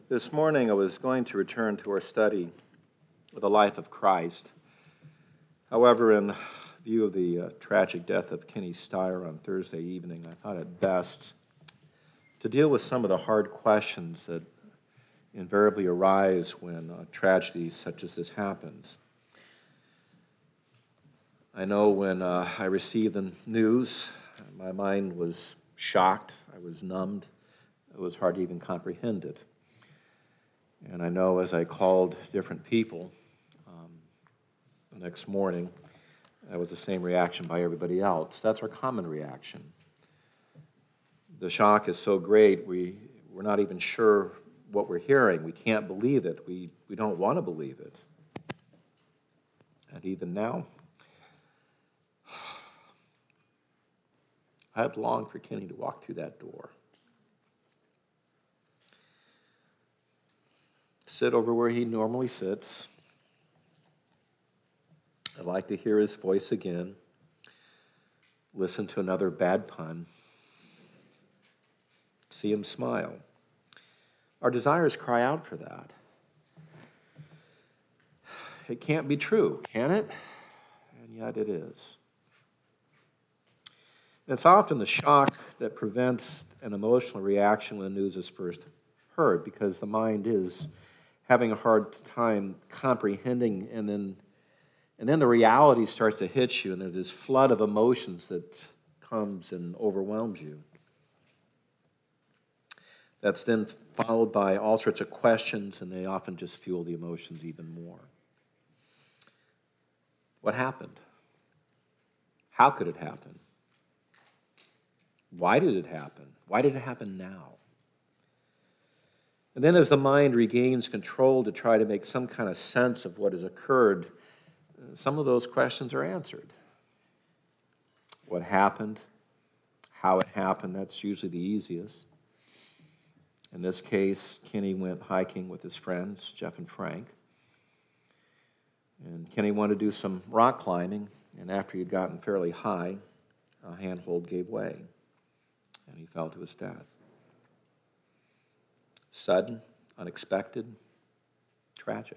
This morning I was going to return to our study of the life of Christ. However, in view of the tragic death of Kenny Steyer on Thursday evening, I thought it best to deal with some of the hard questions that invariably arise when a tragedy such as this happens. I know when I received the news, my mind was shocked, I was numbed, it was hard to even comprehend it. And I know as I called different people the next morning, that was the same reaction by everybody else. That's our common reaction. The shock is so great, we're not even sure what we're hearing. We can't believe it. We don't want to believe it. And even now, I've longed for Kenny to walk through that door. Sit over where he normally sits. I'd like to hear his voice again. Listen to another bad pun. See him smile. Our desires cry out for that. It can't be true, can it? And yet it is. It's often the shock that prevents an emotional reaction when the news is first heard, because the mind is having a hard time comprehending, and then the reality starts to hit you, and there's this flood of emotions that comes and overwhelms you. That's then followed by all sorts of questions, and they often just fuel the emotions even more. What happened? How could it happen? Why did it happen? Why did it happen now? And then as the mind regains control to try to make some kind of sense of what has occurred, some of those questions are answered. What happened? How it happened? That's usually the easiest. In this case, Kenny went hiking with his friends, Jeff and Frank. And Kenny wanted to do some rock climbing, and after he'd gotten fairly high, a handhold gave way, and he fell to his death. Sudden, unexpected, tragic.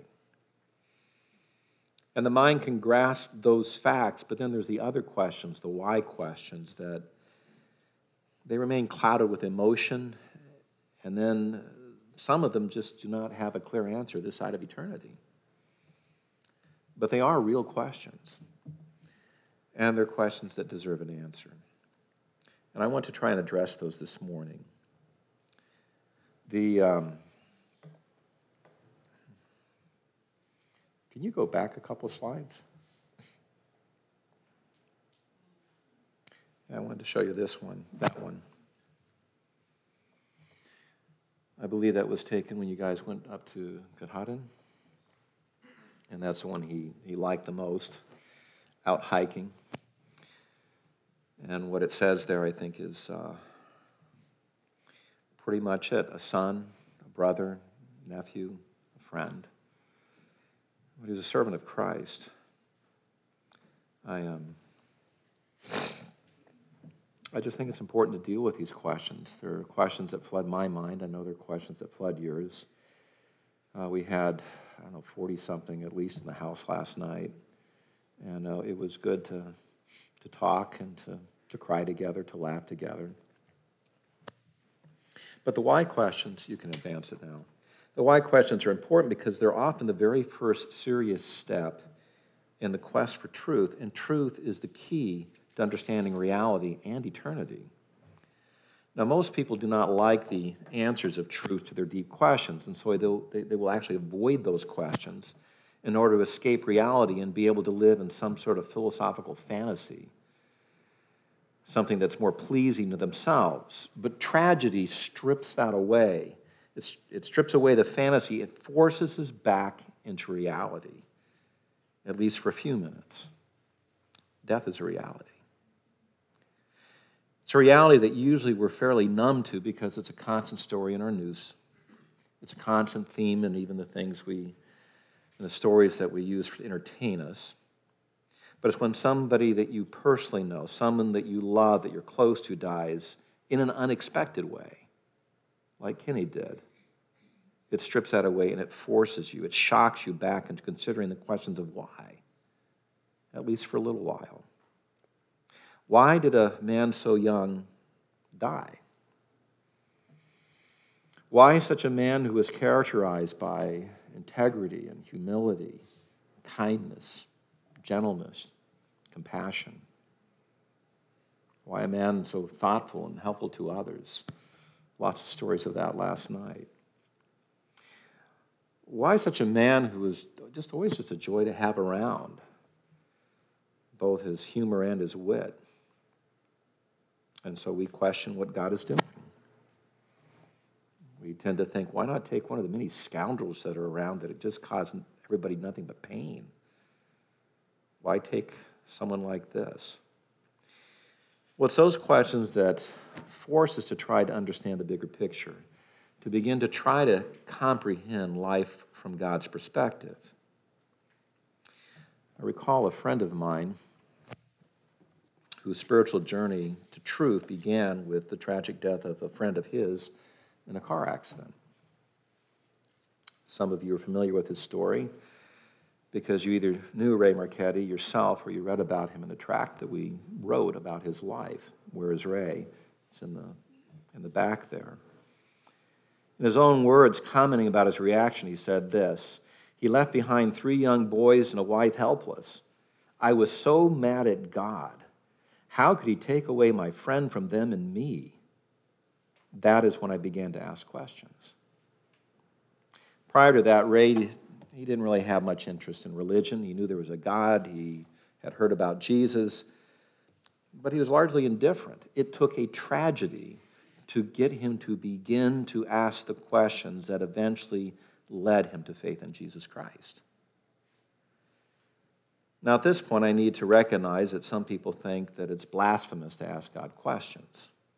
And the mind can grasp those facts, but then there's the other questions, the why questions, that they remain clouded with emotion, and then some of them just do not have a clear answer this side of eternity. But they are real questions, and they're questions that deserve an answer. And I want to try and address those this morning. Can you go back a couple slides? I wanted to show you this one, that one. I believe that was taken when you guys went up to Katahdin. And that's the one he liked the most, out hiking. And what it says there, I think, is pretty much it. A son, a brother, nephew, a friend. But he's a servant of Christ. I just think it's important to deal with these questions. There are questions that flood my mind. I know there are questions that flood yours. We had, 40-something at least in the house last night. And it was good to talk and to cry together, to laugh together. But the why questions, you can advance it now. The why questions are important because they're often the very first serious step in the quest for truth, and truth is the key to understanding reality and eternity. Now, most people do not like the answers of truth to their deep questions, and so they will actually avoid those questions in order to escape reality and be able to live in some sort of philosophical fantasy, something that's more pleasing to themselves. But tragedy strips that away. It strips away the fantasy. It forces us back into reality, at least for a few minutes. Death is a reality. It's a reality that usually we're fairly numb to because it's a constant story in our news. It's a constant theme in even the stories that we use to entertain us. But it's when somebody that you personally know, someone that you love, that you're close to, dies in an unexpected way, like Kenny did. It strips that away and it forces you. It shocks you back into considering the questions of why, at least for a little while. Why did a man so young die? Why such a man who was characterized by integrity and humility, kindness, gentleness, compassion? Why a man so thoughtful and helpful to others? Lots of stories of that last night. Why such a man who was just always just a joy to have around, both his humor and his wit? And so we question what God is doing. We tend to think, why not take one of the many scoundrels that are around that it just caused everybody nothing but pain? Why take someone like this? Well, it's those questions that force us to try to understand the bigger picture, to begin to try to comprehend life from God's perspective. I recall a friend of mine whose spiritual journey to truth began with the tragic death of a friend of his in a car accident. Some of you are familiar with his story because you either knew Ray Marchetti yourself or you read about him in the tract that we wrote about his life. Where is Ray? It's in the back there. In his own words, commenting about his reaction, he said this: "He left behind 3 young boys and a wife helpless. I was so mad at God. How could he take away my friend from them and me?" That is when I began to ask questions. Prior to that, Ray, he didn't really have much interest in religion. He knew there was a God. He had heard about Jesus. But he was largely indifferent. It took a tragedy to get him to begin to ask the questions that eventually led him to faith in Jesus Christ. Now, at this point, I need to recognize that some people think that it's blasphemous to ask God questions.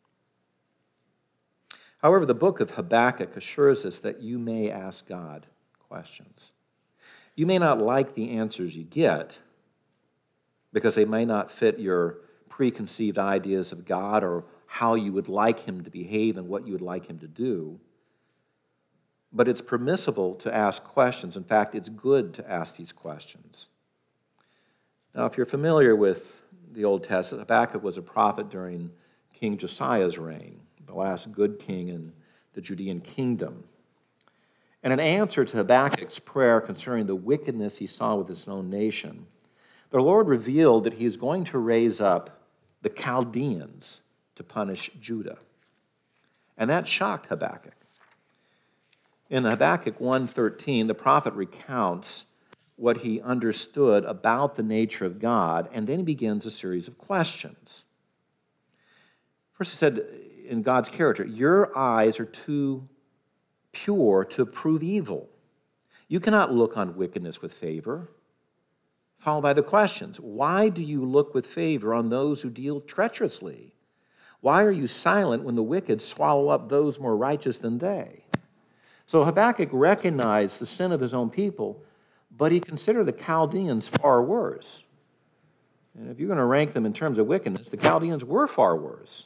However, the book of Habakkuk assures us that you may ask God questions. You may not like the answers you get because they may not fit your preconceived ideas of God or how you would like him to behave and what you would like him to do. But it's permissible to ask questions. In fact, it's good to ask these questions. Now, if you're familiar with the Old Testament, Habakkuk was a prophet during King Josiah's reign, the last good king in the Judean kingdom. And in answer to Habakkuk's prayer concerning the wickedness he saw with his own nation, the Lord revealed that he is going to raise up the Chaldeans to punish Judah. And that shocked Habakkuk. In Habakkuk 1:13, the prophet recounts what he understood about the nature of God, and then he begins a series of questions. First he said, in God's character, your eyes are too pure to approve evil. You cannot look on wickedness with favor. Followed by the questions. Why do you look with favor on those who deal treacherously? Why are you silent when the wicked swallow up those more righteous than they? So Habakkuk recognized the sin of his own people, but he considered the Chaldeans far worse. And if you're going to rank them in terms of wickedness, the Chaldeans were far worse.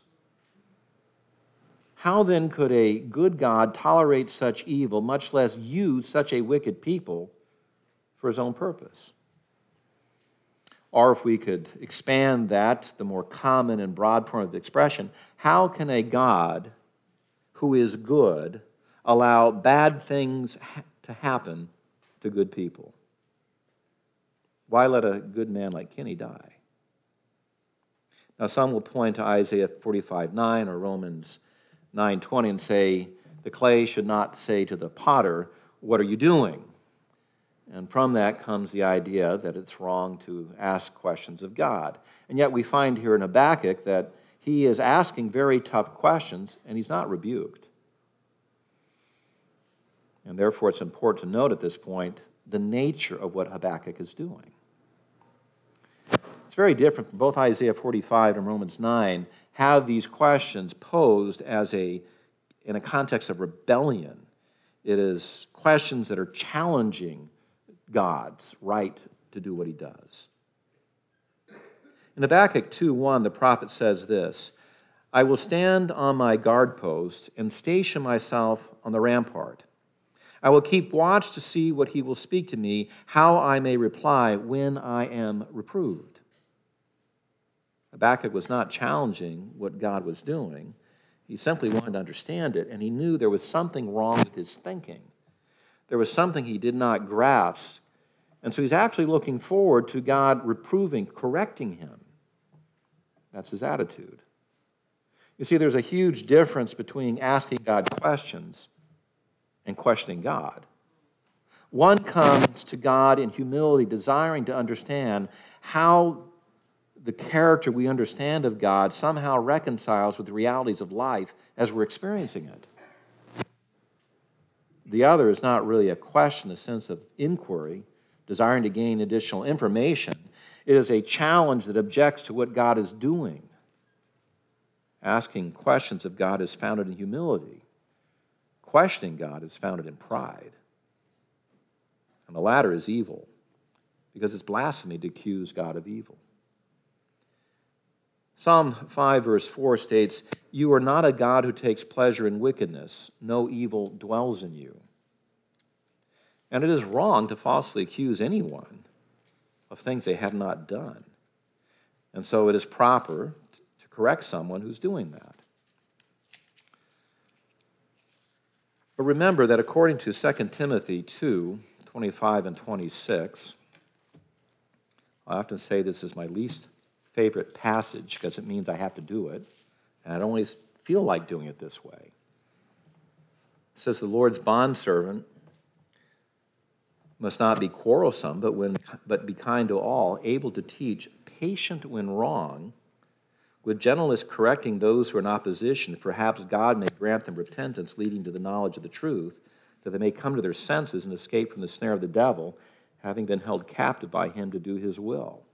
How then could a good God tolerate such evil, much less use such a wicked people for his own purpose? Or if we could expand that, the more common and broad form of expression, how can a God who is good allow bad things to happen to good people? Why let a good man like Kinney die? Now, some will point to Isaiah 45:9 or Romans 9:20 and say, the clay should not say to the potter, what are you doing? And from that comes the idea that it's wrong to ask questions of God. And yet we find here in Habakkuk that he is asking very tough questions, and he's not rebuked. And therefore it's important to note at this point the nature of what Habakkuk is doing. It's very different from both Isaiah 45 and Romans 9 have these questions posed in a context of rebellion. It is questions that are challenging God's right to do what he does. In Habakkuk 2:1, the prophet says this, I will stand on my guard post and station myself on the rampart. I will keep watch to see what he will speak to me, how I may reply when I am reproved. Habakkuk was not challenging what God was doing. He simply wanted to understand it, and he knew there was something wrong with his thinking. There was something he did not grasp. And so he's actually looking forward to God reproving, correcting him. That's his attitude. You see, there's a huge difference between asking God questions and questioning God. One comes to God in humility, desiring to understand how the character we understand of God somehow reconciles with the realities of life as we're experiencing it. The other is not really a question, a sense of inquiry, desiring to gain additional information. It is a challenge that objects to what God is doing. Asking questions of God is founded in humility. Questioning God is founded in pride. And the latter is evil, because it's blasphemy to accuse God of evil. Psalm 5 verse 4 states, "You are not a God who takes pleasure in wickedness. No evil dwells in you." And it is wrong to falsely accuse anyone of things they have not done. And so it is proper to correct someone who's doing that. But remember that according to 2 Timothy 2:25 and 26, I often say this is my least favorite passage because it means I have to do it, and I don't always feel like doing it this way. It says the Lord's bondservant must not be quarrelsome, but be kind to all, able to teach, patient when wrong, with gentleness correcting those who are in opposition. Perhaps God may grant them repentance leading to the knowledge of the truth, that they may come to their senses and escape from the snare of the devil, having been held captive by him to do his will.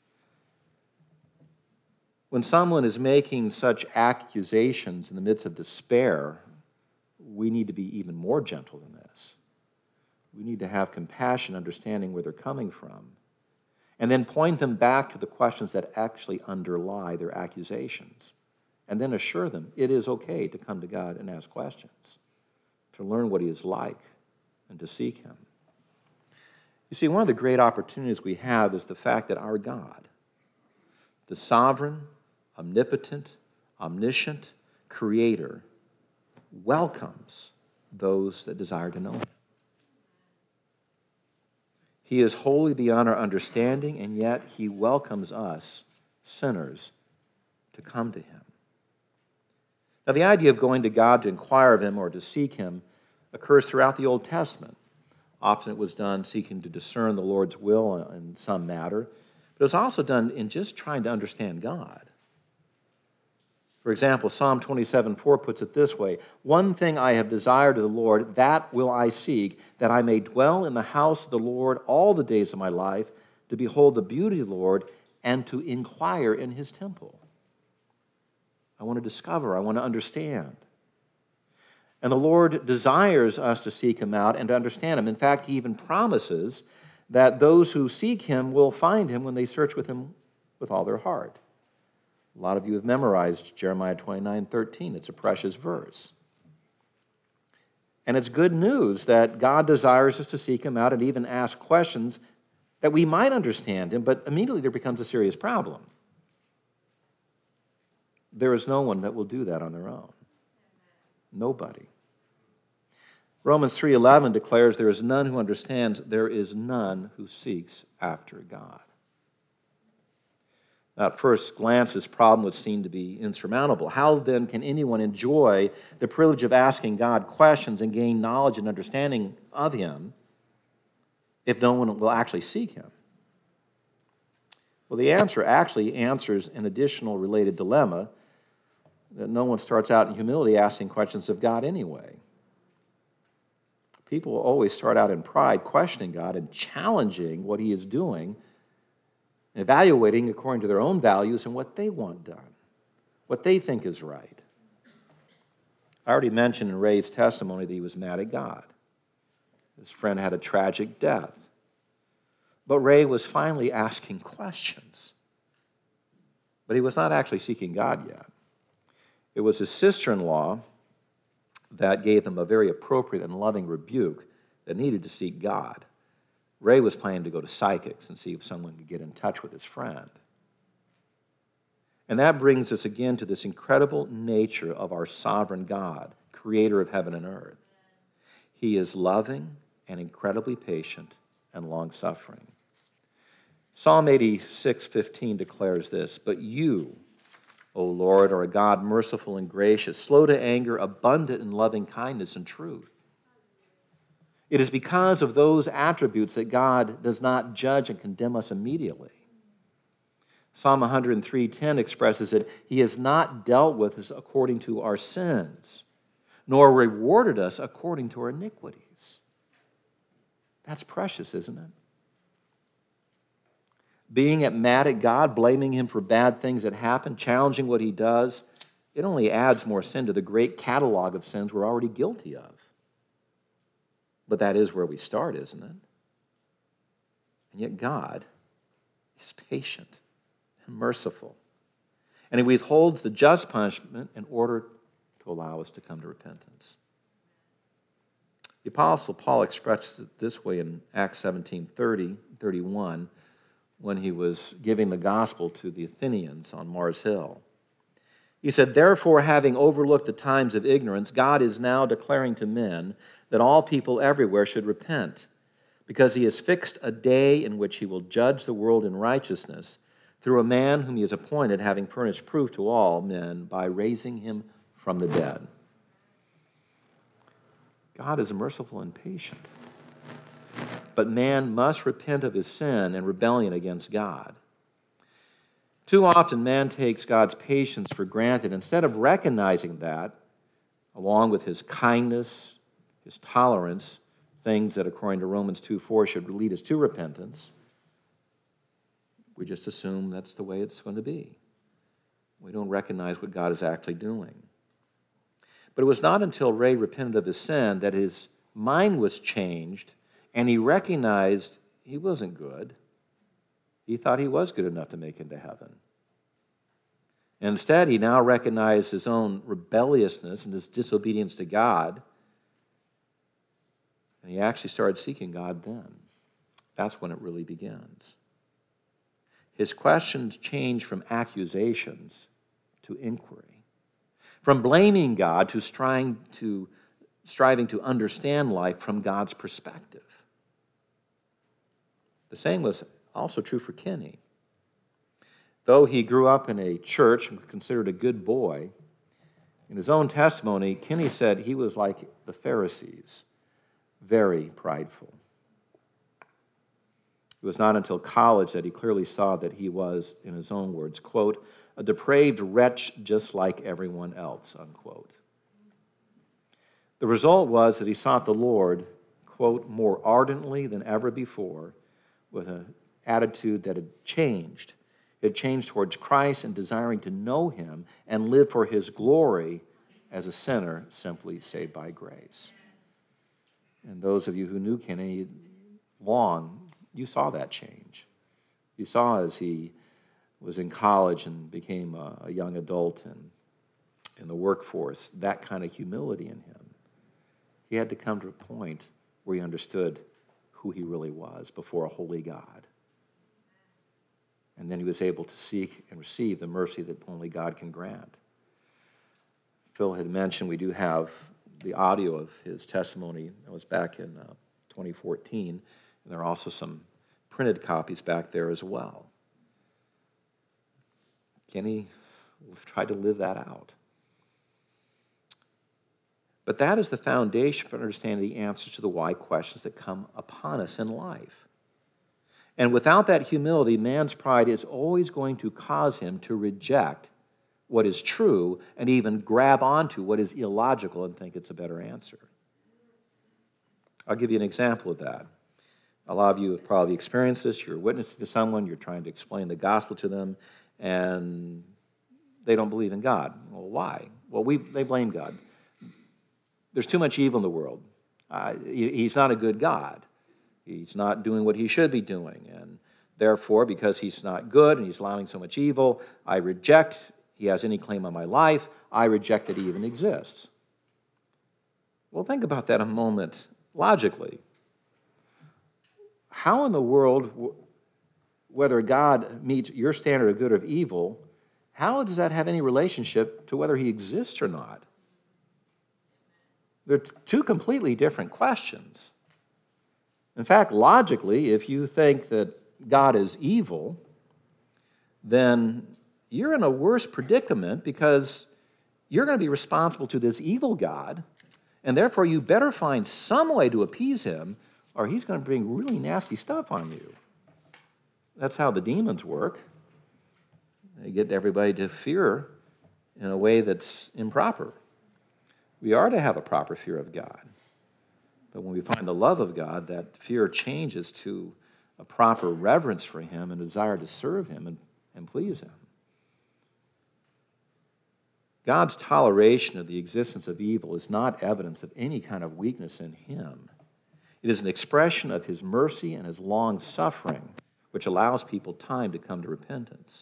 When someone is making such accusations in the midst of despair, we need to be even more gentle than this. We need to have compassion, understanding where they're coming from, and then point them back to the questions that actually underlie their accusations, and then assure them it is okay to come to God and ask questions, to learn what he is like, and to seek him. You see, one of the great opportunities we have is the fact that our God, the sovereign, omnipotent, omniscient Creator, welcomes those that desire to know him. He is wholly beyond our understanding, and yet he welcomes us, sinners, to come to him. Now, the idea of going to God to inquire of him or to seek him occurs throughout the Old Testament. Often it was done seeking to discern the Lord's will in some matter, but it was also done in just trying to understand God. For example, Psalm 27:4 puts it this way, "One thing I have desired of the Lord, that will I seek, that I may dwell in the house of the Lord all the days of my life, to behold the beauty of the Lord and to inquire in his temple." I want to discover, I want to understand. And the Lord desires us to seek him out and to understand him. In fact, he even promises that those who seek him will find him when they search with him with all their heart. A lot of you have memorized Jeremiah 29:13. It's a precious verse. And it's good news that God desires us to seek him out and even ask questions that we might understand him, but immediately there becomes a serious problem. There is no one that will do that on their own. Nobody. Romans 3:11 declares there is none who understands, there is none who seeks after God. Now, at first glance, this problem would seem to be insurmountable. How then can anyone enjoy the privilege of asking God questions and gain knowledge and understanding of him if no one will actually seek him? Well, the answer actually answers an additional related dilemma, that no one starts out in humility asking questions of God anyway. People always start out in pride, questioning God and challenging what he is doing, evaluating according to their own values and what they want done, what they think is right. I already mentioned in Ray's testimony that he was mad at God. His friend had a tragic death. But Ray was finally asking questions. But he was not actually seeking God yet. It was his sister-in-law that gave him a very appropriate and loving rebuke that needed to seek God. Ray was planning to go to psychics and see if someone could get in touch with his friend. And that brings us again to this incredible nature of our sovereign God, creator of heaven and earth. He is loving and incredibly patient and long-suffering. Psalm 86:15 declares this, "But you, O Lord, are a God merciful and gracious, slow to anger, abundant in loving kindness and truth." It is because of those attributes that God does not judge and condemn us immediately. Psalm 103:10 expresses that He has not dealt with us according to our sins, nor rewarded us according to our iniquities. That's precious, isn't it? Being mad at God, blaming Him for bad things that happen, challenging what He does, it only adds more sin to the great catalog of sins we're already guilty of. But that is where we start, isn't it? And yet God is patient and merciful. And He withholds the just punishment in order to allow us to come to repentance. The Apostle Paul expressed it this way in Acts 17:31 when he was giving the gospel to the Athenians on Mars Hill. He said, "Therefore, having overlooked the times of ignorance, God is now declaring to men that all people everywhere should repent, because He has fixed a day in which He will judge the world in righteousness through a man whom He has appointed, having furnished proof to all men by raising Him from the dead." God is merciful and patient. But man must repent of his sin and rebellion against God. Too often, man takes God's patience for granted. Instead of recognizing that, along with His kindness, His tolerance, things that, according to Romans 2:4, should lead us to repentance, we just assume that's the way it's going to be. We don't recognize what God is actually doing. But it was not until Ray repented of his sin that his mind was changed and he recognized he wasn't good. He thought he was good enough to make it to heaven. And instead, he now recognized his own rebelliousness and his disobedience to God. And he actually started seeking God then. That's when it really begins. His questions changed from accusations to inquiry, from blaming God to striving to understand life from God's perspective. The same was also true for Kenny. Though he grew up in a church and was considered a good boy, in his own testimony, Kenny said he was like the Pharisees, very prideful. It was not until college that he clearly saw that he was, in his own words, quote, "a depraved wretch just like everyone else," unquote. The result was that he sought the Lord, quote, more ardently than ever before, with an attitude that had changed. It had changed towards Christ and desiring to know Him and live for His glory as a sinner simply saved by grace. And those of you who knew Kenny long, you saw that change. You saw as he was in college and became a young adult and in the workforce, that kind of humility in him. He had to come to a point where he understood who he really was before a holy God. And then he was able to seek and receive the mercy that only God can grant. Phil had mentioned we do have the audio of his testimony. That was back in 2014. And there are also some printed copies back there as well. Kenny tried to live that out. But that is the foundation for understanding the answers to the why questions that come upon us in life. And without that humility, man's pride is always going to cause him to reject what is true and even grab onto what is illogical and think it's a better answer. I'll give you an example of that. A lot of you have probably experienced this. You're witnessing to someone, you're trying to explain the gospel to them, and they don't believe in God. Well, why? Well, they blame God. There's too much evil in the world. He's not a good God. He's not doing what He should be doing. And therefore, because He's not good and He's allowing so much evil, I reject He has any claim on my life. I reject that He even exists. Well, think about that a moment logically. how in the world, whether God meets your standard of good or of evil, how does that have any relationship to whether he exists or not? They're two completely different questions. In fact, logically, if you think that God is evil, then you're in a worse predicament because you're going to be responsible to this evil God, and therefore you better find some way to appease him, or he's going to bring really nasty stuff on you. That's how the demons work. They get everybody to fear in a way that's improper. We are to have a proper fear of God. But when we find the love of God, that fear changes to a proper reverence for him and a desire to serve him and please him. God's toleration of the existence of evil is not evidence of any kind of weakness in him. It is an expression of his mercy and his long suffering, which allows people time to come to repentance.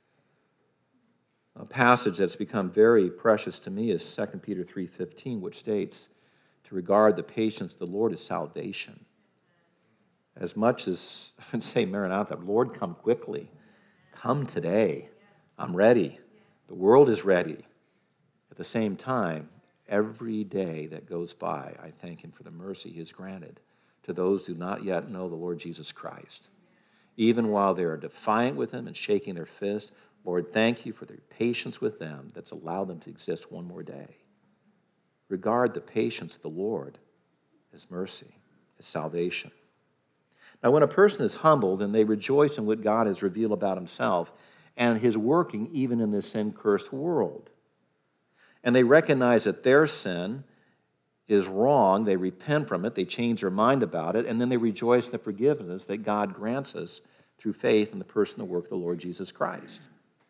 A passage that's become very precious to me is 2 Peter 3:15, which states, to regard the patience of the Lord as salvation. As much as I would say, Maranatha, Lord, come quickly. Come today. I'm ready. The world is ready. At the same time, every day that goes by, I thank him for the mercy he has granted to those who do not yet know the Lord Jesus Christ. Even while they are defiant with him and shaking their fist, Lord, thank you for their patience with them that's allowed them to exist one more day. Regard the patience of the Lord as mercy, as salvation. Now, when a person is humbled and they rejoice in what God has revealed about himself and his working even in this sin-cursed world, and they recognize that their sin is wrong, they repent from it, they change their mind about it, and then they rejoice in the forgiveness that God grants us through faith in the person and work of the Lord Jesus Christ.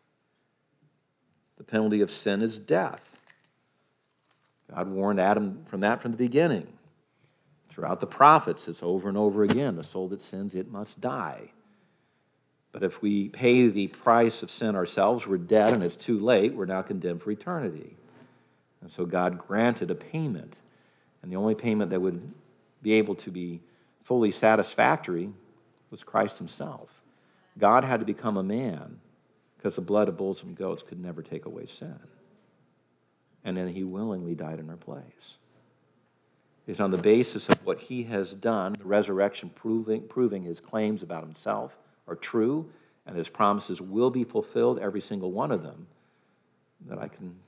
The penalty of sin is death. God warned Adam from that from the beginning. Throughout the prophets, it's over and over again, the soul that sins, it must die. But if we pay the price of sin ourselves, we're dead and it's too late, we're now condemned for eternity. And so God granted a payment. And the only payment that would be able to be fully satisfactory was Christ himself. God had to become a man because the blood of bulls and goats could never take away sin. And then he willingly died in our place. It's on the basis of what he has done, the resurrection proving his claims about himself are true, and his promises will be fulfilled, every single one of them, that I can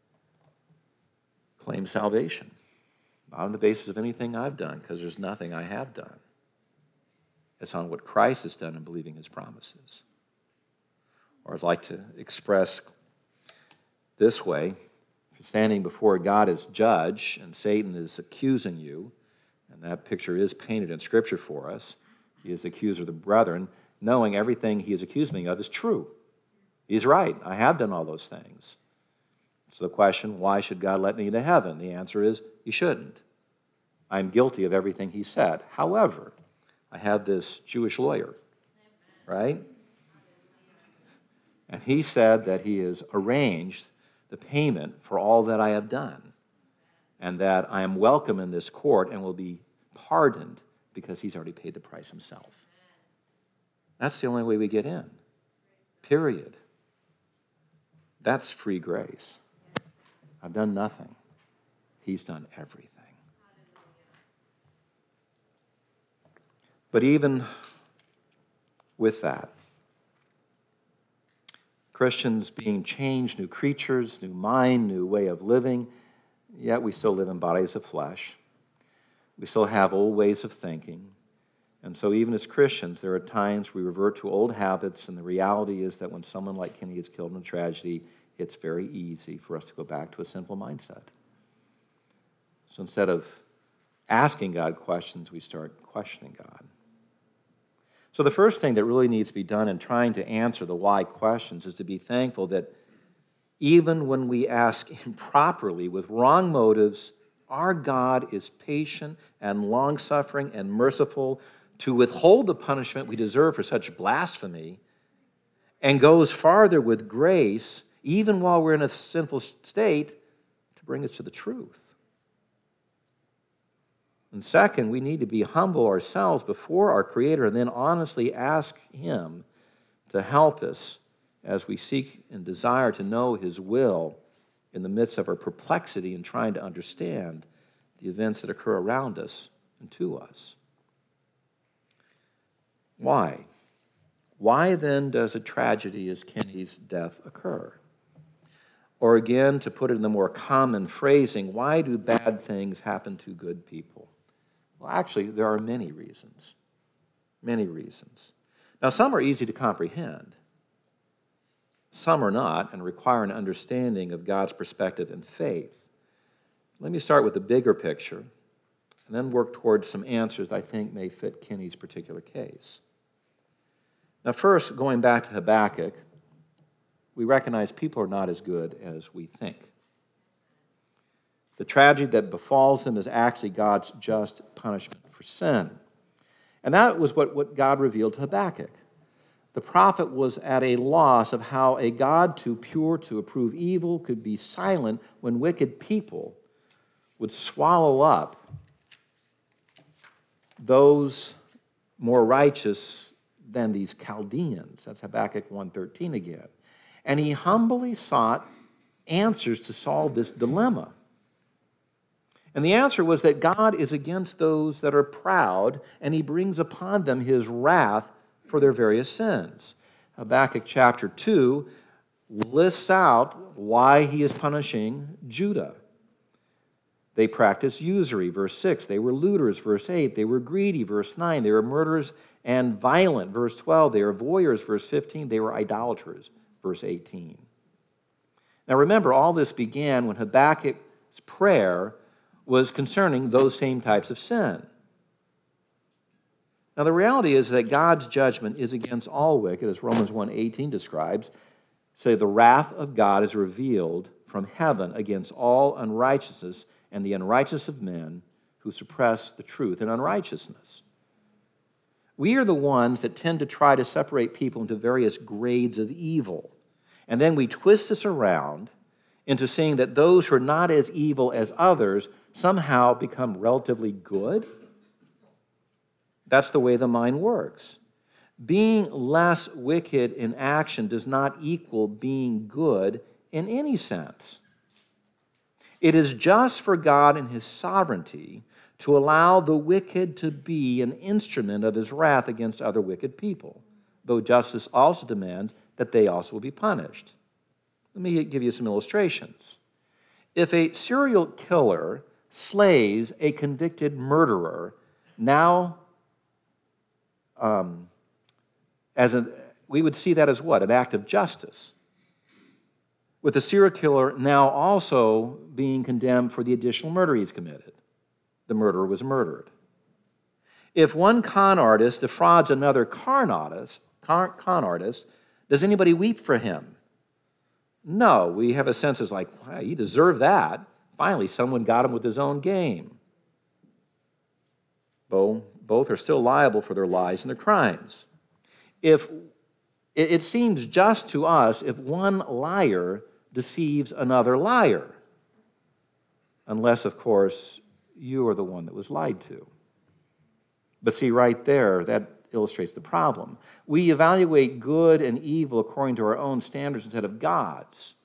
claim salvation. Not on the basis of anything I've done, because there's nothing I have done. It's on what Christ has done in believing his promises. Or I'd like to express this way. If you're standing before God as judge and Satan is accusing you, and that picture is painted in Scripture for us, he is the accuser of the brethren, knowing everything he is accusing me of is true. He's right. I have done all those things. So the question, why should God let me into heaven? The answer is, he shouldn't. I'm guilty of everything he said. However, I have this Jewish lawyer, right? And he said that he has arranged the payment for all that I have done, and that I am welcome in this court and will be pardoned because he's already paid the price himself. That's the only way we get in. Period. That's free grace. I've done nothing. He's done everything. But even with that, Christians being changed, new creatures, new mind, new way of living, yet we still live in bodies of flesh. We still have old ways of thinking. And so even as Christians, there are times we revert to old habits, and the reality is that when someone like Kenny is killed in a tragedy, it's very easy for us to go back to a sinful mindset. So instead of asking God questions, we start questioning God. So the first thing that really needs to be done in trying to answer the why questions is to be thankful that even when we ask improperly with wrong motives, our God is patient and long-suffering and merciful to withhold the punishment we deserve for such blasphemy, and goes farther with grace, even while we're in a sinful state, to bring us to the truth. And second, we need to be humble ourselves before our Creator and then honestly ask Him to help us as we seek and desire to know His will in the midst of our perplexity and trying to understand the events that occur around us and to us. Why? Why then does a tragedy as Kenny's death occur? Or again, to put it in the more common phrasing, why do bad things happen to good people? Well, actually, there are many reasons. Many reasons. Now, some are easy to comprehend. Some are not and require an understanding of God's perspective and faith. Let me start with the bigger picture and then work towards some answers I think may fit Kenny's particular case. Now, first, going back to Habakkuk, we recognize people are not as good as we think. The tragedy that befalls them is actually God's just punishment for sin. And that was what God revealed to Habakkuk. The prophet was at a loss of how a God too pure to approve evil could be silent when wicked people would swallow up those more righteous than these Chaldeans. That's Habakkuk 1:13 again. And he humbly sought answers to solve this dilemma. And the answer was that God is against those that are proud, and He brings upon them His wrath for their various sins. Habakkuk chapter 2 lists out why He is punishing Judah. They practiced usury, verse 6. They were looters, verse 8. They were greedy, verse 9. They were murderers and violent, verse 12. They were voyeurs, verse 15. They were idolaters, verse 18. Now remember, all this began when Habakkuk's prayer was concerning those same types of sin. Now the reality is that God's judgment is against all wicked, as Romans 1:18 describes. Say, the wrath of God is revealed from heaven against all unrighteousness and the unrighteousness of men who suppress the truth in unrighteousness. We are the ones that tend to try to separate people into various grades of evil. And then we twist this around into seeing that those who are not as evil as others somehow become relatively good. That's the way the mind works. Being less wicked in action does not equal being good in any sense. It is just for God in His sovereignty to allow the wicked to be an instrument of His wrath against other wicked people, though justice also demands that they also will be punished. Let me give you some illustrations. If a serial killer slays a convicted murderer, now we would see that as what? An act of justice. With the serial killer now also being condemned for the additional murder he's committed. The murderer was murdered. If one con artist defrauds another con artist, does anybody weep for him? No, we have a sense of like, wow, he deserved that. Finally, someone got him with his own game. Both are still liable for their lies and their crimes. If it seems just to us if one liar deceives another liar, unless, of course, you are the one that was lied to. But see, right there, that illustrates the problem. We evaluate good and evil according to our own standards instead of God's.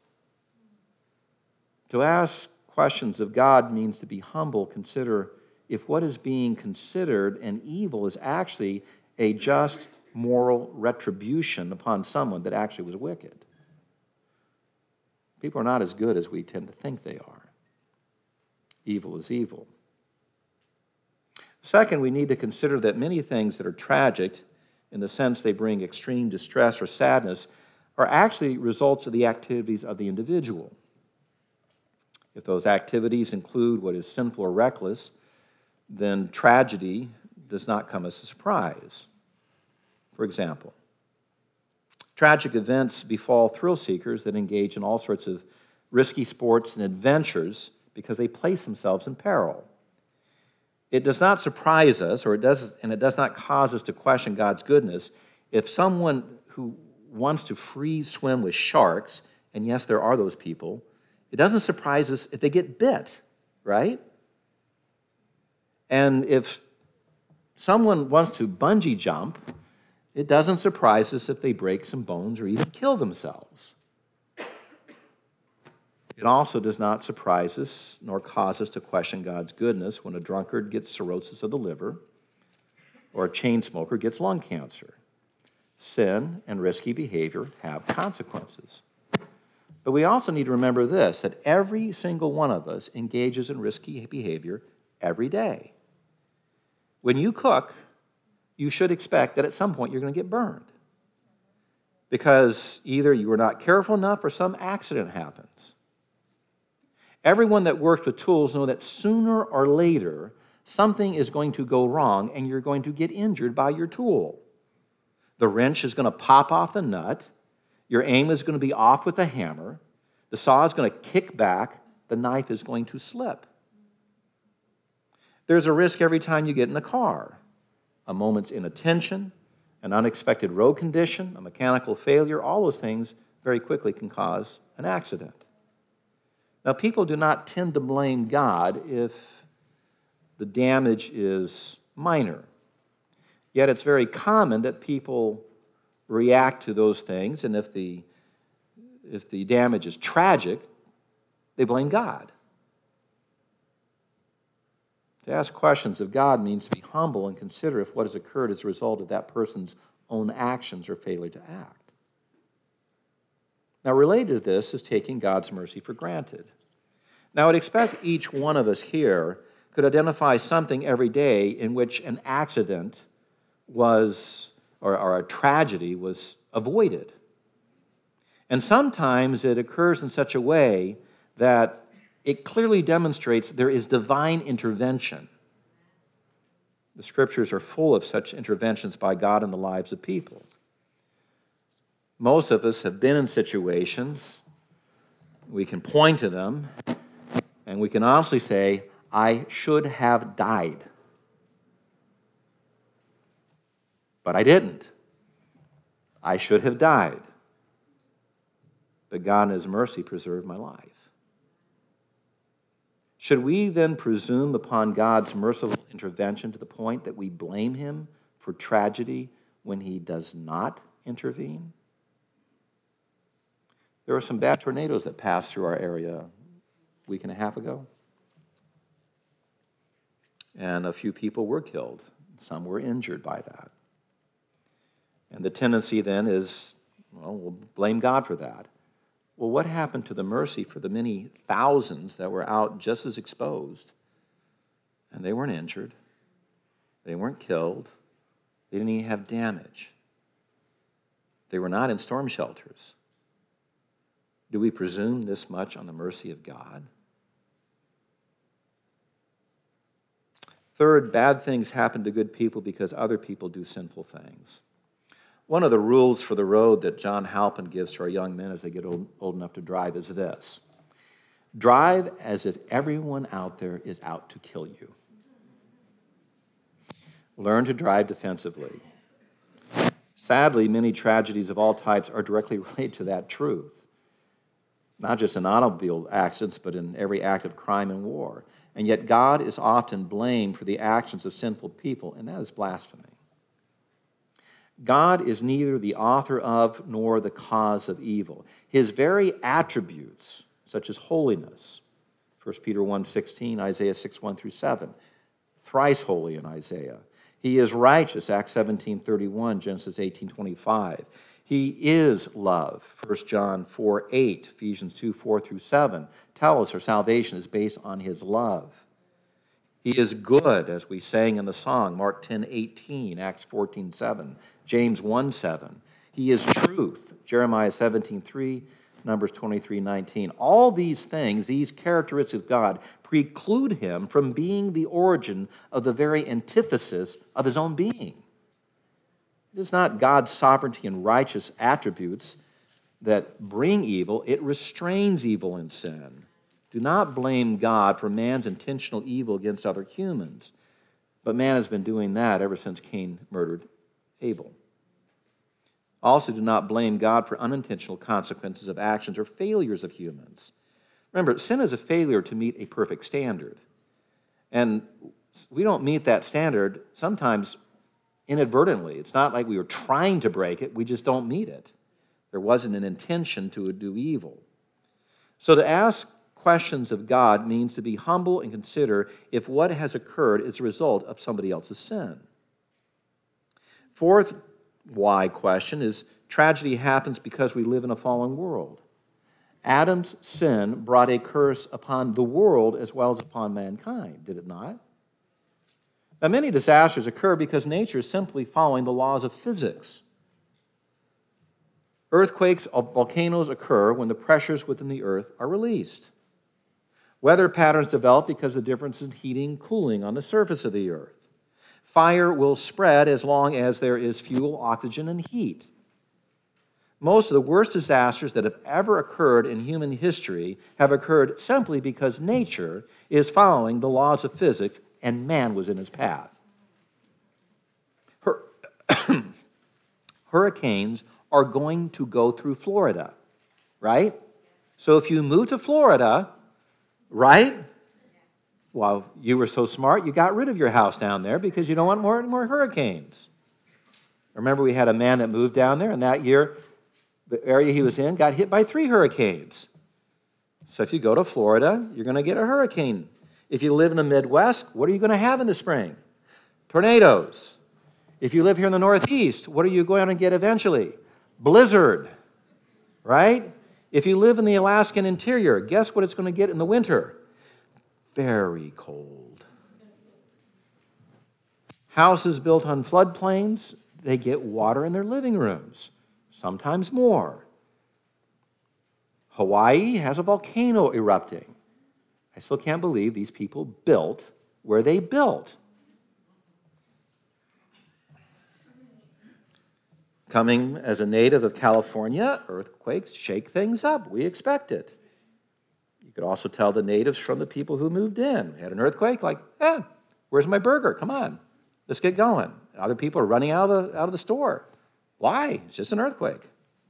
To ask questions of God means to be humble. Consider if what is being considered an evil is actually a just moral retribution upon someone that actually was wicked. People are not as good as we tend to think they are. Evil is evil. Second, we need to consider that many things that are tragic, in the sense they bring extreme distress or sadness, are actually results of the activities of the individual. If those activities include what is sinful or reckless, then tragedy does not come as a surprise. For example, tragic events befall thrill seekers that engage in all sorts of risky sports and adventures because they place themselves in peril. It does not surprise us, it does not cause us to question God's goodness if someone who wants to free swim with sharks, and yes, there are those people, it doesn't surprise us if they get bit, right? And if someone wants to bungee jump, it doesn't surprise us if they break some bones or even kill themselves. It also does not surprise us nor cause us to question God's goodness when a drunkard gets cirrhosis of the liver or a chain smoker gets lung cancer. Sin and risky behavior have consequences. But we also need to remember this, that every single one of us engages in risky behavior every day. When you cook, you should expect that at some point you're going to get burned. Because either you were not careful enough or some accident happens. Everyone that works with tools know that sooner or later something is going to go wrong and you're going to get injured by your tool. The wrench is going to pop off the nut. Your aim is going to be off with the hammer. The saw is going to kick back. The knife is going to slip. There's a risk every time you get in a car. A moment's inattention, an unexpected road condition, a mechanical failure, all those things very quickly can cause an accident. Now, people do not tend to blame God if the damage is minor. Yet it's very common that people react to those things, and if the damage is tragic, they blame God. To ask questions of God means to be humble and consider if what has occurred is a result of that person's own actions or failure to act. Now, related to this is taking God's mercy for granted. Now, I'd expect each one of us here could identify something every day in which an accident was, or a tragedy was avoided. And sometimes it occurs in such a way that it clearly demonstrates there is divine intervention. The Scriptures are full of such interventions by God in the lives of people. Most of us have been in situations, we can point to them, and we can honestly say, I should have died. But I didn't. I should have died. But God in His mercy preserved my life. Should we then presume upon God's merciful intervention to the point that we blame Him for tragedy when He does not intervene? There were some bad tornadoes that passed through our area a week and a half ago. And a few people were killed. Some were injured by that. And the tendency then is, well, we'll blame God for that. Well, what happened to the mercy for the many thousands that were out just as exposed? And they weren't injured. They weren't killed. They didn't even have damage. They were not in storm shelters. Do we presume this much on the mercy of God? Third, bad things happen to good people because other people do sinful things. One of the rules for the road that John Halpin gives to our young men as they get old enough to drive is this. Drive as if everyone out there is out to kill you. Learn to drive defensively. Sadly, many tragedies of all types are directly related to that truth. Not just in automobile accidents, but in every act of crime and war. And yet God is often blamed for the actions of sinful people, and that is blasphemy. God is neither the author of nor the cause of evil. His very attributes, such as holiness, 1 Peter 1:16, Isaiah 6:1-7, thrice holy in Isaiah. He is righteous, Acts 17:31, Genesis 18:25. He is love, 1 John 4:8, Ephesians 2:4-7, tell us our salvation is based on His love. He is good, as we sang in the song, Mark 10:18, Acts 14:7, James 1:7. He is truth, Jeremiah 17:3, Numbers 23:19. All these things, these characteristics of God, preclude Him from being the origin of the very antithesis of His own being. It is not God's sovereignty and righteous attributes that bring evil. It restrains evil and sin. Do not blame God for man's intentional evil against other humans. But man has been doing that ever since Cain murdered Abel. Also, do not blame God for unintentional consequences of actions or failures of humans. Remember, sin is a failure to meet a perfect standard. And we don't meet that standard sometimes inadvertently. It's not like we were trying to break it, we just don't meet it. There wasn't an intention to do evil. So to ask questions of God means to be humble and consider if what has occurred is a result of somebody else's sin. Fourth why question is tragedy happens because we live in a fallen world. Adam's sin brought a curse upon the world as well as upon mankind, did it not? Now, many disasters occur because nature is simply following the laws of physics. Earthquakes or volcanoes occur when the pressures within the earth are released. Weather patterns develop because of the difference in heating and cooling on the surface of the earth. Fire will spread as long as there is fuel, oxygen, and heat. Most of the worst disasters that have ever occurred in human history have occurred simply because nature is following the laws of physics and man was in his path. Hurricanes are going to go through Florida, right? So if you move to Florida, right? Well, you were so smart, you got rid of your house down there because you don't want more hurricanes. Remember, we had a man that moved down there, and that year, the area he was in got hit by 3 hurricanes. So if you go to Florida, you're going to get a hurricane. If you live in the Midwest, what are you going to have in the spring? Tornadoes. If you live here in the Northeast, what are you going to get eventually? Blizzard, right? If you live in the Alaskan interior, guess what it's going to get in the winter? Very cold. Houses built on floodplains, they get water in their living rooms, sometimes more. Hawaii has a volcano erupting. I still can't believe these people built where they built. Coming as a native of California, earthquakes shake things up. We expect it. You could also tell the natives from the people who moved in. Had an earthquake, like, where's my burger? Come on, let's get going. Other people are running out of the store. Why? It's just an earthquake.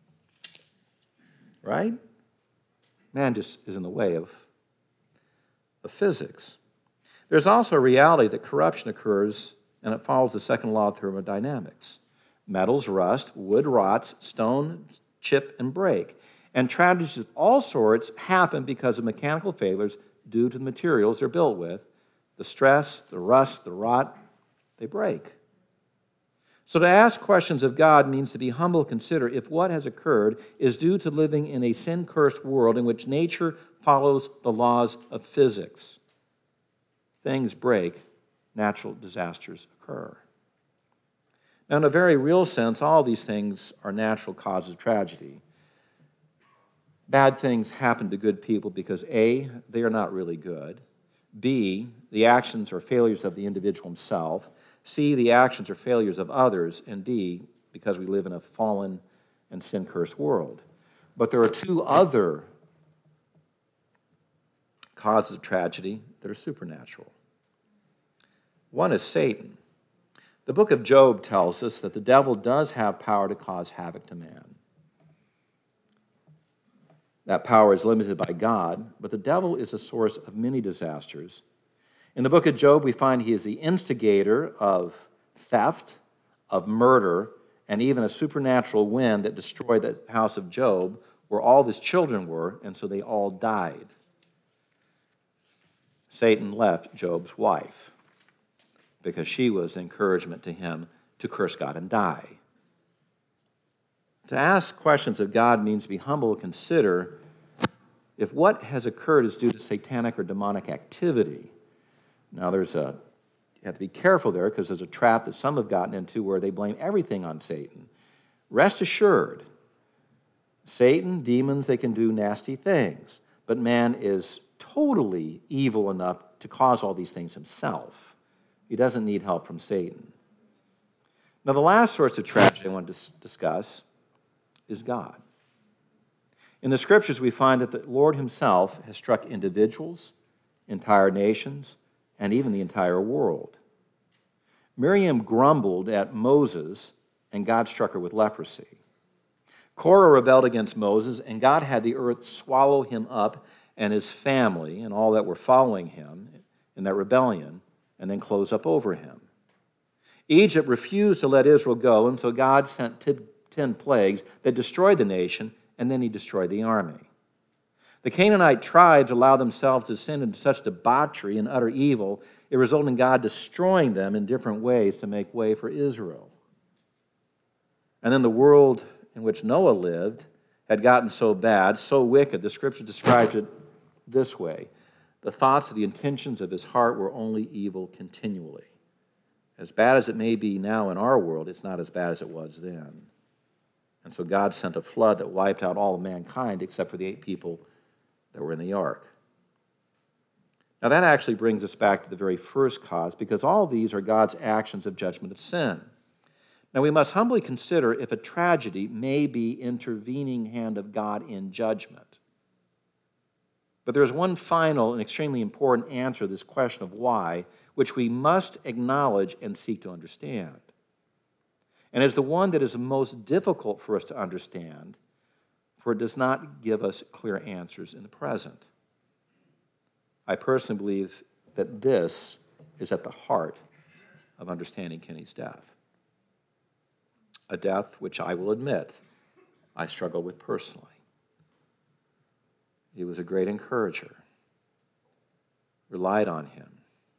Right? Man just is in the way of physics. There's also a reality that corruption occurs, and it follows the second law of thermodynamics. Metals rust, wood rots, stone chip and break. And tragedies of all sorts happen because of mechanical failures due to the materials they're built with. The stress, the rust, the rot, they break. So to ask questions of God means to be humble, consider if what has occurred is due to living in a sin-cursed world in which nature follows the laws of physics. Things break, natural disasters occur. Now, in a very real sense, all these things are natural causes of tragedy. Bad things happen to good people because A, they are not really good. B, the actions or failures of the individual himself. C, the actions or failures of others. And D, because we live in a fallen and sin-cursed world. But there are 2 other causes of tragedy that are supernatural. One is Satan. The book of Job tells us that the devil does have power to cause havoc to man. That power is limited by God, but the devil is the source of many disasters. In the book of Job, we find he is the instigator of theft, of murder, and even a supernatural wind that destroyed the house of Job, where all his children were, and so they all died. Satan left Job's wife because she was encouragement to him to curse God and die. To ask questions of God means to be humble and consider if what has occurred is due to satanic or demonic activity. Now, you have to be careful there because there's a trap that some have gotten into where they blame everything on Satan. Rest assured, Satan, demons, they can do nasty things, but man is totally evil enough to cause all these things himself. He doesn't need help from Satan. Now, the last source of tragedy I want to discuss is God. In the Scriptures, we find that the Lord himself has struck individuals, entire nations, and even the entire world. Miriam grumbled at Moses, and God struck her with leprosy. Korah rebelled against Moses, and God had the earth swallow him up and his family and all that were following him in that rebellion. and then close up over him. Egypt refused to let Israel go, and so God sent 10 plagues that destroyed the nation, and then he destroyed the army. The Canaanite tribes allowed themselves to descend into such debauchery and utter evil, it resulted in God destroying them in different ways to make way for Israel. And then the world in which Noah lived had gotten so bad, so wicked, the Scripture describes it this way: the thoughts and the intentions of his heart were only evil continually. As bad as it may be now in our world, it's not as bad as it was then. And so God sent a flood that wiped out all of mankind except for the 8 people that were in the ark. Now that actually brings us back to the very first cause, because all of these are God's actions of judgment of sin. Now we must humbly consider if a tragedy may be intervening hand of God in judgment. But there's one final and extremely important answer to this question of why, which we must acknowledge and seek to understand. And it's the one that is the most difficult for us to understand, for it does not give us clear answers in the present. I personally believe that this is at the heart of understanding Kenny's death. A death which I will admit I struggle with personally. He was a great encourager. Relied on him.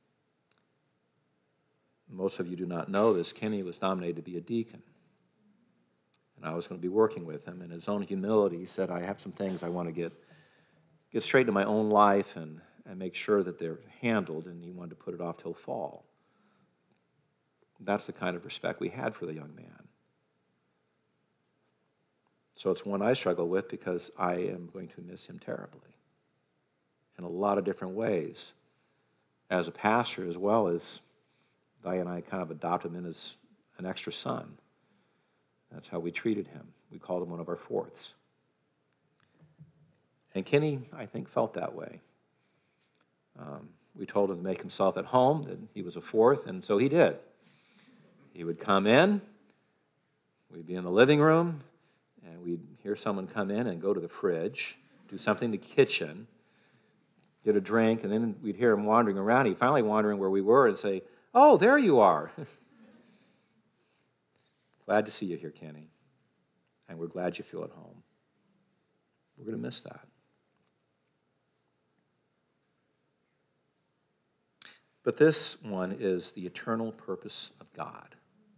Most of you do not know this. Kenny was nominated to be a deacon. And I was going to be working with him. In his own humility, he said, I have some things I want to get straight into my own life and make sure that they're handled, and he wanted to put it off till fall. That's the kind of respect we had for the young man. So it's one I struggle with because I am going to miss him terribly in a lot of different ways. As a pastor, as well as Di and I kind of adopted him as an extra son. That's how we treated him. We called him one of our fourths. And Kenny, I think, felt that way. We told him to make himself at home, that he was a fourth, and so he did. He would come in, we'd be in the living room, and we'd hear someone come in and go to the fridge, do something in the kitchen, get a drink, and then we'd hear him wandering around. He'd finally wandering where we were and say, "Oh, there you are." Glad to see you here, Kenny. And we're glad you feel at home. We're going to miss that. But this one is the eternal purpose of God.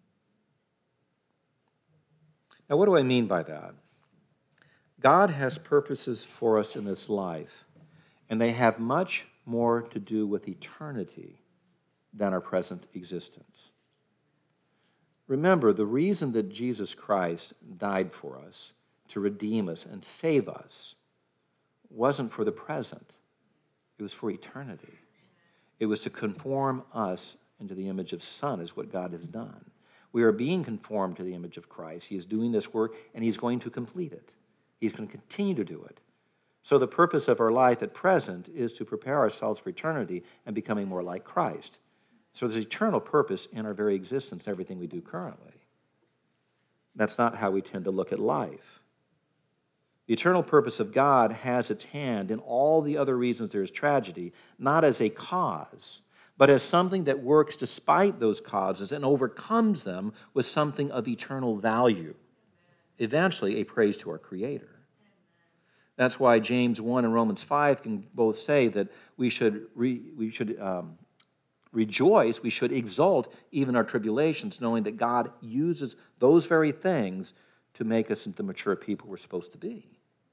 Now, what do I mean by that? God has purposes for us in this life, and they have much more to do with eternity than our present existence. Remember, the reason that Jesus Christ died for us, to redeem us and save us, wasn't for the present. It was for eternity. It was to conform us into the image of Son, is what God has done. We are being conformed to the image of Christ. He is doing this work, and He's going to complete it. He's going to continue to do it. So the purpose of our life at present is to prepare ourselves for eternity and becoming more like Christ. So there's eternal purpose in our very existence and everything we do currently. That's not how we tend to look at life. The eternal purpose of God has its hand in all the other reasons there is tragedy, not as a cause, but as something that works despite those causes and overcomes them with something of eternal value. Eventually, a praise to our Creator. That's why James 1 and Romans 5 can both say that we should rejoice, we should exult even our tribulations, knowing that God uses those very things to make us into the mature people we're supposed to be.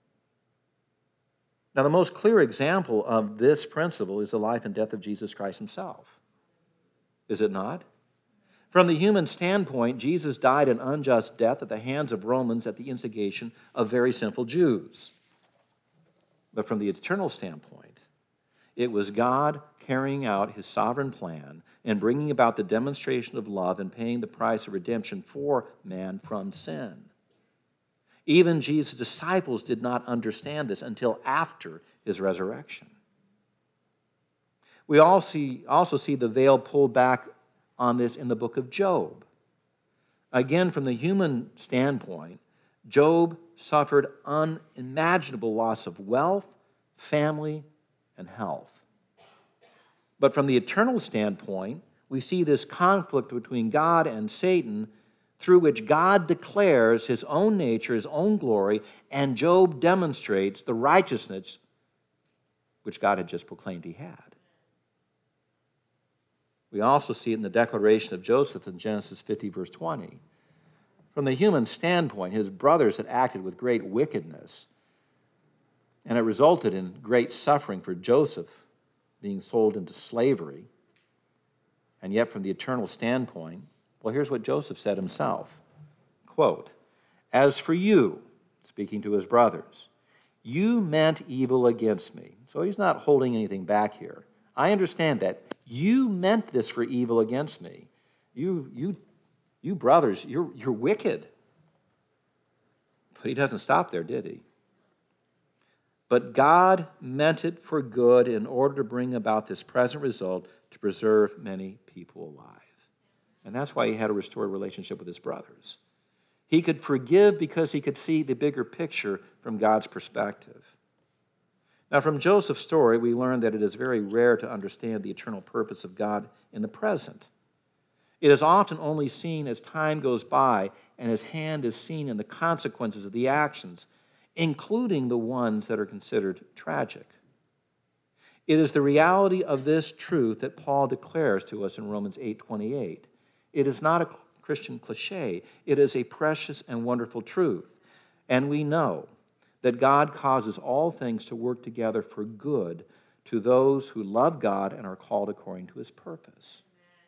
Now, the most clear example of this principle is the life and death of Jesus Christ Himself. Is it not? From the human standpoint, Jesus died an unjust death at the hands of Romans at the instigation of very sinful Jews. But from the eternal standpoint, it was God carrying out His sovereign plan and bringing about the demonstration of love and paying the price of redemption for man from sin. Even Jesus' disciples did not understand this until after His resurrection. We also see the veil pulled back on this in the book of Job. Again, from the human standpoint, Job suffered unimaginable loss of wealth, family, and health. But from the eternal standpoint, we see this conflict between God and Satan, through which God declares his own nature, his own glory, and Job demonstrates the righteousness which God had just proclaimed he had. We also see it in the declaration of Joseph in Genesis 50, verse 20. From the human standpoint, his brothers had acted with great wickedness, and it resulted in great suffering for Joseph, being sold into slavery. And yet, from the eternal standpoint, well, here's what Joseph said himself. Quote, "As for you," speaking to his brothers, "you meant evil against me." So he's not holding anything back here. I understand that. You meant this for evil against me. You brothers, you're wicked. But he doesn't stop there, did he? But God meant it for good in order to bring about this present result to preserve many people alive. And that's why he had a restored relationship with his brothers. He could forgive because he could see the bigger picture from God's perspective. Now, from Joseph's story, we learn that it is very rare to understand the eternal purpose of God in the present. It is often only seen as time goes by and his hand is seen in the consequences of the actions, including the ones that are considered tragic. It is the reality of this truth that Paul declares to us in Romans 8:28. It is not a Christian cliche. It is a precious and wonderful truth. And we know that God causes all things to work together for good to those who love God and are called according to his purpose.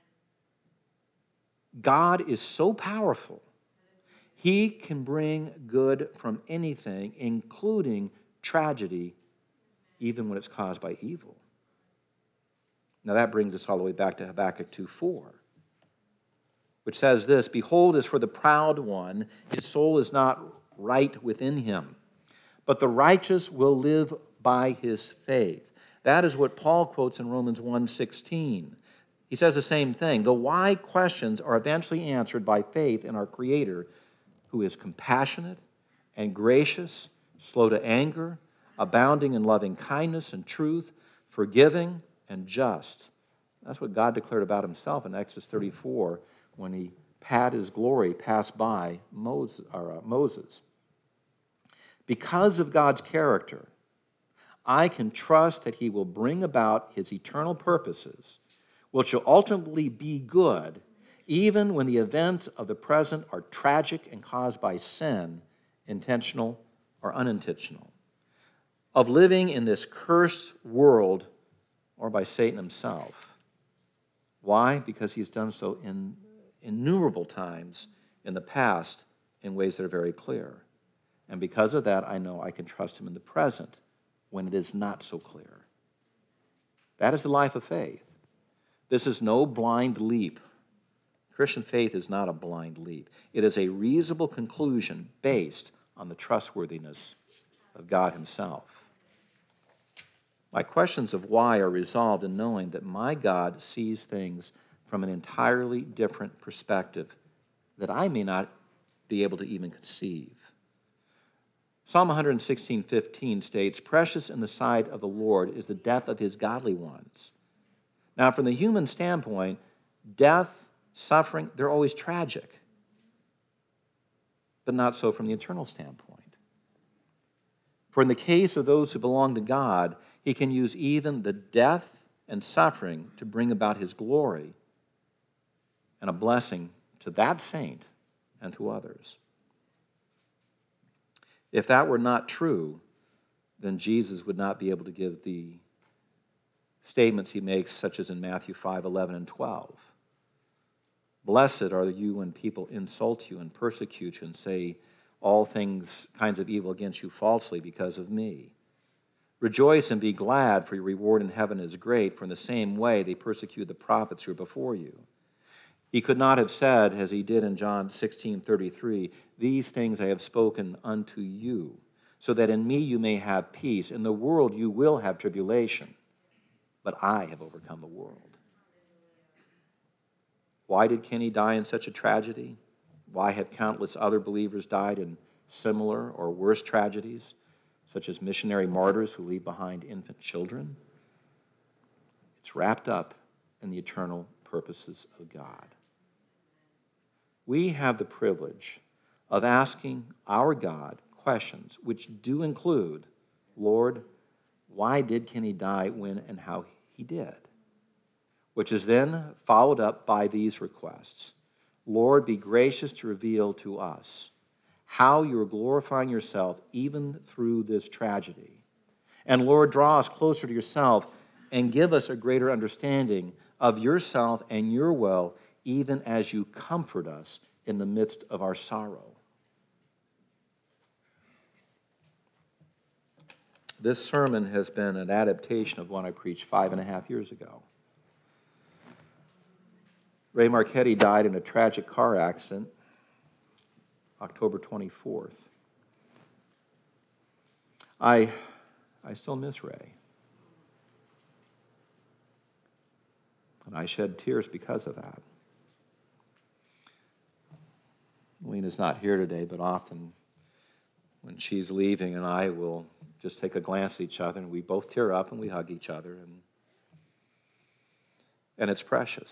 God is so powerful, he can bring good from anything, including tragedy, even when it's caused by evil. Now that brings us all the way back to Habakkuk 2:4, which says this, "Behold, as for the proud one, his soul is not right within him, but the righteous will live by his faith." That is what Paul quotes in Romans 1:16. He says the same thing. The why questions are eventually answered by faith in our Creator, who is compassionate and gracious, slow to anger, abounding in loving kindness and truth, forgiving and just. That's what God declared about himself in Exodus 34 when he had his glory pass by Moses. Because of God's character, I can trust that he will bring about his eternal purposes, which will ultimately be good, even when the events of the present are tragic and caused by sin, intentional or unintentional, of living in this cursed world or by Satan himself. Why? Because he's done so in innumerable times in the past in ways that are very clear. And because of that, I know I can trust him in the present when it is not so clear. That is the life of faith. This is no blind leap. Christian faith is not a blind leap. It is a reasonable conclusion based on the trustworthiness of God himself. My questions of why are resolved in knowing that my God sees things from an entirely different perspective that I may not be able to even conceive. Psalm 116:15 states, "Precious in the sight of the Lord is the death of his godly ones." Now, from the human standpoint, death, suffering, they're always tragic. But not so from the eternal standpoint. For in the case of those who belong to God, he can use even the death and suffering to bring about his glory and a blessing to that saint and to others. If that were not true, then Jesus would not be able to give the statements he makes, such as in Matthew 5:11 and 12. "Blessed are you when people insult you and persecute you and say all kinds of evil against you falsely because of me. Rejoice and be glad, for your reward in heaven is great, for in the same way they persecuted the prophets who were before you." He could not have said, as he did in John 16:33, "These things I have spoken unto you, so that in me you may have peace. In the world you will have tribulation, but I have overcome the world." Why did Kenny die in such a tragedy? Why have countless other believers died in similar or worse tragedies, such as missionary martyrs who leave behind infant children? It's wrapped up in the eternal purposes of God. We have the privilege of asking our God questions which do include, Lord, why did Kenny die when and how he did? Which is then followed up by these requests. Lord, be gracious to reveal to us how you are glorifying yourself even through this tragedy. And Lord, draw us closer to yourself and give us a greater understanding of yourself and your will, even as you comfort us in the midst of our sorrow. This sermon has been an adaptation of one I preached 5.5 years ago. Ray Marchetti died in a tragic car accident, October 24th. I still miss Ray. And I shed tears because of that. Lena's not here today, but often when she's leaving and I will just take a glance at each other and we both tear up and we hug each other. And it's precious.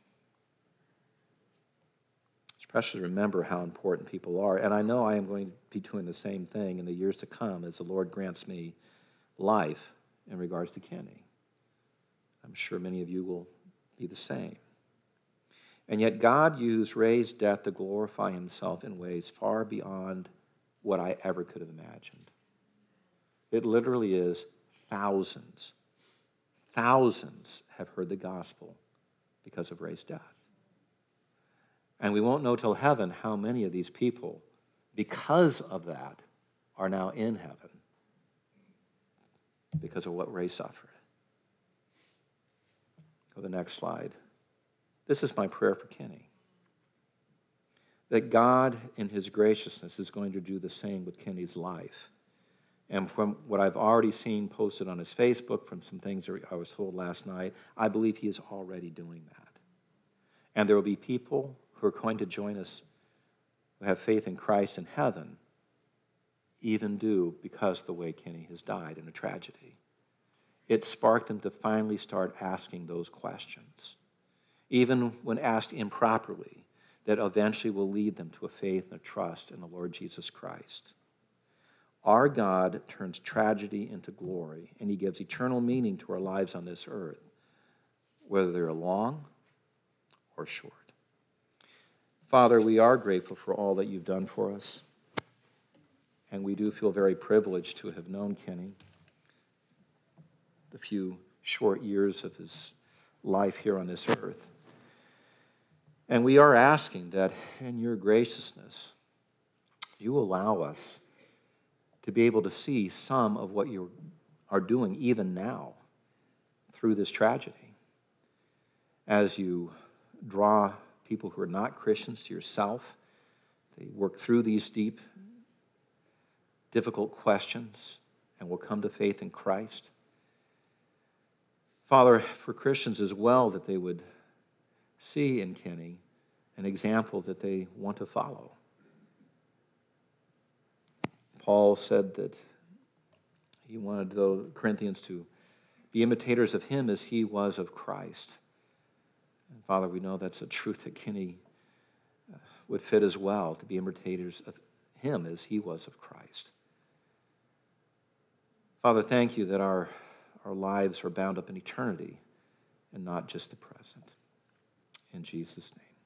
It's precious to remember how important people are. And I know I am going to be doing the same thing in the years to come as the Lord grants me life in regards to Kenny. I'm sure many of you will be the same. And yet God used Ray's death to glorify himself in ways far beyond what I ever could have imagined. It literally is thousands have heard the gospel because of Ray's death. And we won't know till heaven how many of these people, because of that, are now in heaven because of what Ray suffered. Go to the next slide. This is my prayer for Kenny. That God, in his graciousness, is going to do the same with Kenny's life. And from what I've already seen posted on his Facebook, from some things that I was told last night, I believe he is already doing that. And there will be people who are going to join us who have faith in Christ in heaven, even do because of the way Kenny has died in a tragedy. It sparked them to finally start asking those questions, even when asked improperly, that eventually will lead them to a faith and a trust in the Lord Jesus Christ. Our God turns tragedy into glory, and he gives eternal meaning to our lives on this earth, whether they're long or short. Father, we are grateful for all that you've done for us, and we do feel very privileged to have known Kenny the few short years of his life here on this earth. And we are asking that in your graciousness, you allow us to be able to see some of what you are doing even now through this tragedy. As you draw people who are not Christians to yourself, they work through these deep, difficult questions and will come to faith in Christ. Father, for Christians as well, that they would see in Kenny an example that they want to follow. Paul said that he wanted the Corinthians to be imitators of him as he was of Christ. And Father, we know that's a truth that Kenny would fit as well, to be imitators of him as he was of Christ. Father, thank you that our lives are bound up in eternity and not just the present. In Jesus' name.